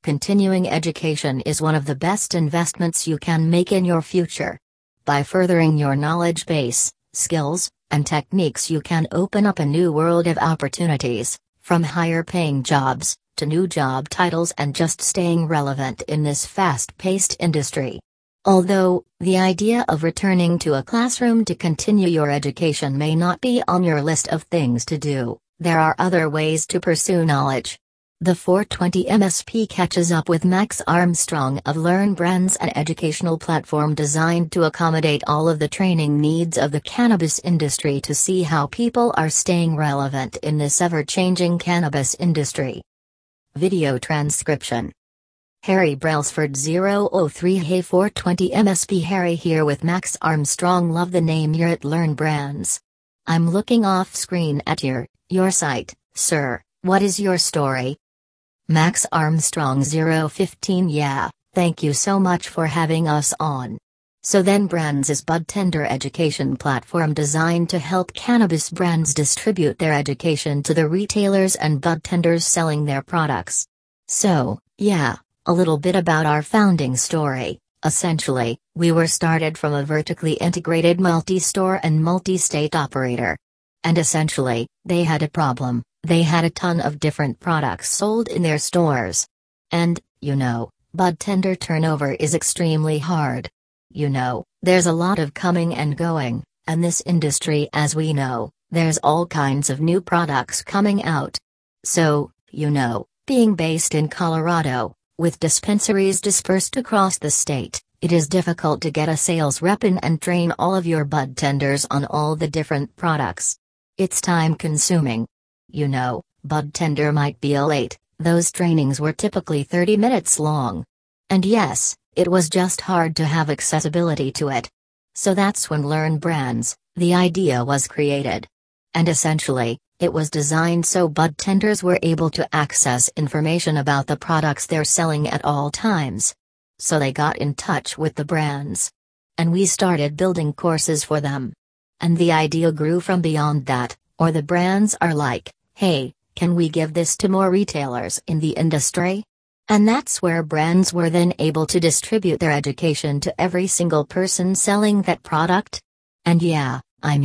Continuing education is one of the best investments you can make in your future. By furthering your knowledge base, skills, and techniques, you can open up a new world of opportunities, from higher paying jobs, to new job titles, and just staying relevant in this fast-paced industry. Although, the idea of returning to a classroom to continue your education may not be on your list of things to do, there are other ways to pursue knowledge. The 420 MSP catches up with Max Armstrong of Learn Brands, an educational platform designed to accommodate all of the training needs of the cannabis industry, to see how people are staying relevant in this ever-changing cannabis industry. Video transcription. Harry Brailsford 003. Hey 420 MSP, Harry here with Max Armstrong. Love the name. You're at Learn Brands. I'm looking off screen at your site, sir. What is your story? Max Armstrong 015. Yeah, thank you so much for having us on. So then, Brands is budtender education platform designed to help cannabis brands distribute their education to the retailers and budtenders selling their products. So, yeah, a little bit about our founding story. Essentially, we were started from a vertically integrated multi-store and multi-state operator. And essentially, they had a problem. They had a ton of different products sold in their stores. And, budtender turnover is extremely hard. There's a lot of coming and going, and this industry, as we know, there's all kinds of new products coming out. So, being based in Colorado, with dispensaries dispersed across the state, it is difficult to get a sales rep in and train all of your budtenders on all the different products. It's time consuming. Budtender might be late. Those trainings were typically 30 minutes long. And yes, it was just hard to have accessibility to it. So that's when Learn Brands, the idea, was created. And essentially, it was designed so budtenders were able to access information about the products they're selling at all times. So they got in touch with the brands. And we started building courses for them. And the idea grew from beyond that, or the brands are like, hey, can we give this to more retailers in the industry? And that's where brands were then able to distribute their education to every single person selling that product. And yeah,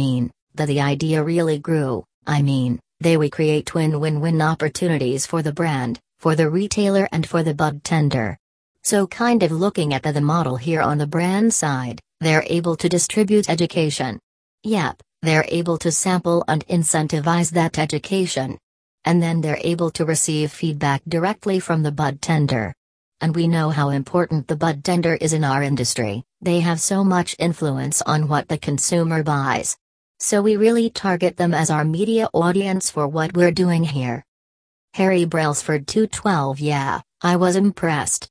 the idea really grew. We create twin win-win opportunities for the brand, for the retailer, and for the budtender. So kind of looking at the model here on the brand side, they're able to distribute education. Yep, they're able to sample and incentivize that education. And then they're able to receive feedback directly from the budtender. And we know how important the budtender is in our industry. They have so much influence on what the consumer buys. So we really target them as our media audience for what we're doing here. Harry Brailsford 212. Yeah, I was impressed.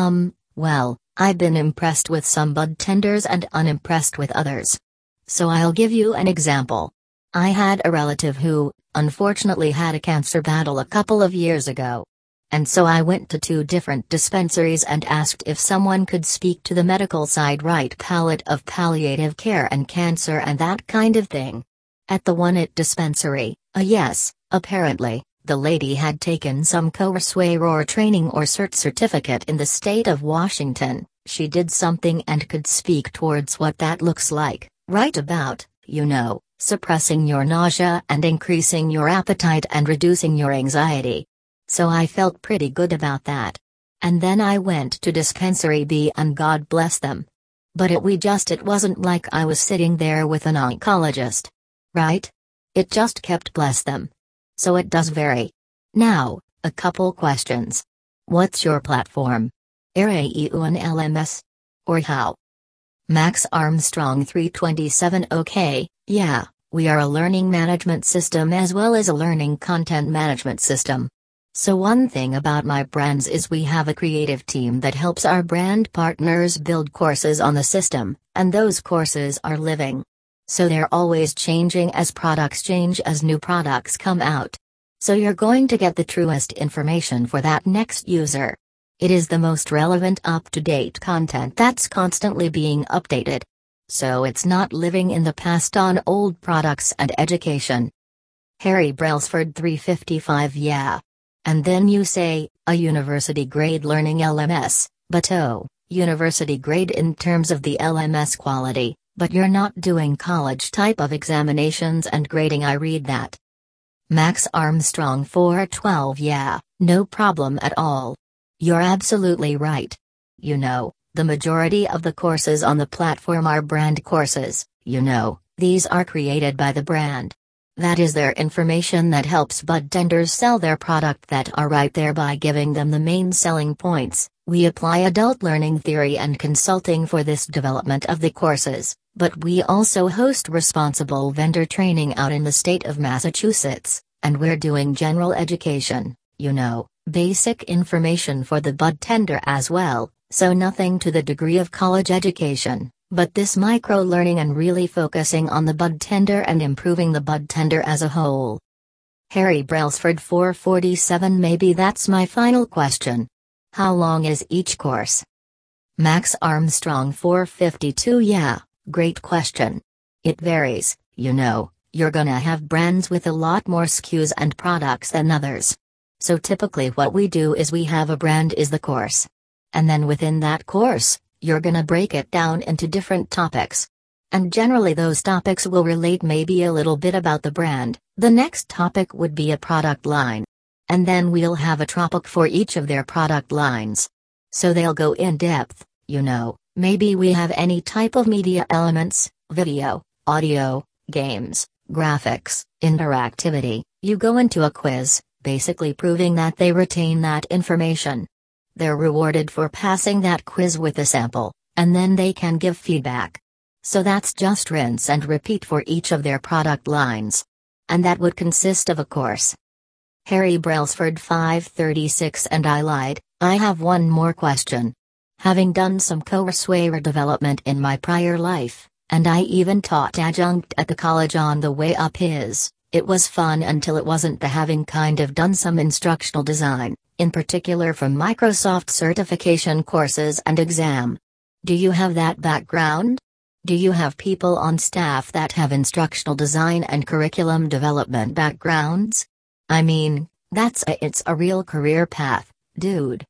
Well, I've been impressed with some budtenders and unimpressed with others. So I'll give you an example. I had a relative who, unfortunately, had a cancer battle a couple of years ago. And so I went to 2 different dispensaries and asked if someone could speak to the medical side, right, palette of palliative care and cancer and that kind of thing. At the one dispensary, yes, apparently, the lady had taken some courseware or training or certificate in the state of Washington. She did something and could speak towards what that looks like, right about, suppressing your nausea and increasing your appetite and reducing your anxiety. So I felt pretty good about that. And then I went to Dispensary B, and God bless them. But it wasn't like I was sitting there with an oncologist. Right? It just kept bless them. So it does vary. Now, a couple questions. What's your platform? ARAEU and LMS? Or how? Max Armstrong 327. Okay, yeah, we are a learning management system as well as a learning content management system. So one thing about my brands is we have a creative team that helps our brand partners build courses on the system, and those courses are living. So they're always changing as products change, as new products come out. So you're going to get the truest information for that next user. It is the most relevant, up-to-date content that's constantly being updated. So it's not living in the past on old products and education. Harry Brailsford 355. Yeah. And then you say, a university grade learning LMS, but oh, university grade in terms of the LMS quality, but you're not doing college type of examinations and grading. I read that. Max Armstrong 412. Yeah, no problem at all. You're absolutely right. You know, the majority of the courses on the platform are brand courses, you know, these are created by the brand. That is their information that helps bud tenders sell their product that are right there by giving them the main selling points. We apply adult learning theory and consulting for this development of the courses, but we also host responsible vendor training out in the state of Massachusetts, and we're doing general education, you know, basic information for the bud tender as well, so nothing to the degree of college education, but this micro-learning and really focusing on the bud tender and improving the bud tender as a whole. Harry Brailsford 447. Maybe that's my final question. How long is each course? Max Armstrong 452. Yeah, great question. It varies, you know, you're gonna have brands with a lot more SKUs and products than others. So typically what we do is we have a brand is the course. And then within that course, you're gonna break it down into different topics. And generally those topics will relate maybe a little bit about the brand. The next topic would be a product line. And then we'll have a topic for each of their product lines. So they'll go in depth, you know, maybe we have any type of media elements, video, audio, games, graphics, interactivity. You go into a quiz, basically proving that they retain that information. They're rewarded for passing that quiz with a sample, and then they can give feedback. So that's just rinse and repeat for each of their product lines. And that would consist of a course. Harry Brailsford 536. And I lied, I have one more question. Having done some courseware development in my prior life, and I even taught adjunct at the college on the way up it was fun until it wasn't. The having kind of done some instructional design, in particular from Microsoft certification courses and exam. Do you have that background? Do you have people on staff that have instructional design and curriculum development backgrounds? I mean, it's a real career path, dude.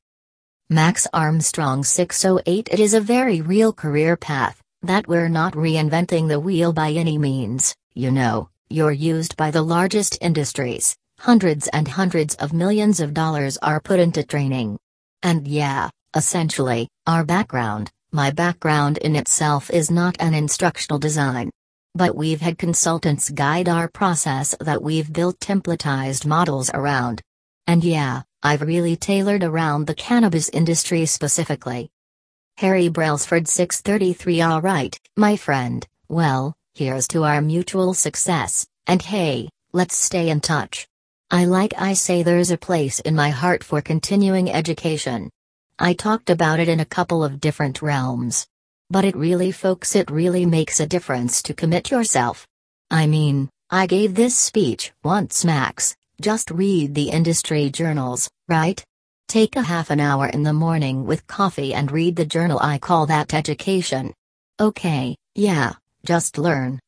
Max Armstrong 608. It is a very real career path, that we're not reinventing the wheel by any means, you know, you're used by the largest industries, hundreds and hundreds of millions of dollars are put into training. And yeah, essentially, our background, my background in itself is not an instructional design. But we've had consultants guide our process that we've built templatized models around. And yeah, I've really tailored around the cannabis industry specifically. Harry Brailsford 633. Alright, my friend, well, here's to our mutual success, and hey, let's stay in touch. I say there's a place in my heart for continuing education. I talked about it in a couple of different realms. But it really makes a difference to commit yourself. I mean, I gave this speech once max, just read the industry journals, right? Take a half an hour in the morning with coffee and read the journal. I call that education. Okay, yeah, just learn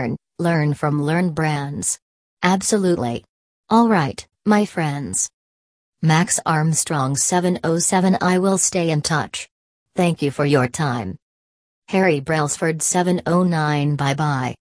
from Learn Brands. Absolutely. Alright, my friends. Max Armstrong 707. I will stay in touch. Thank you for your time. Harry Brailsford 709. Bye bye.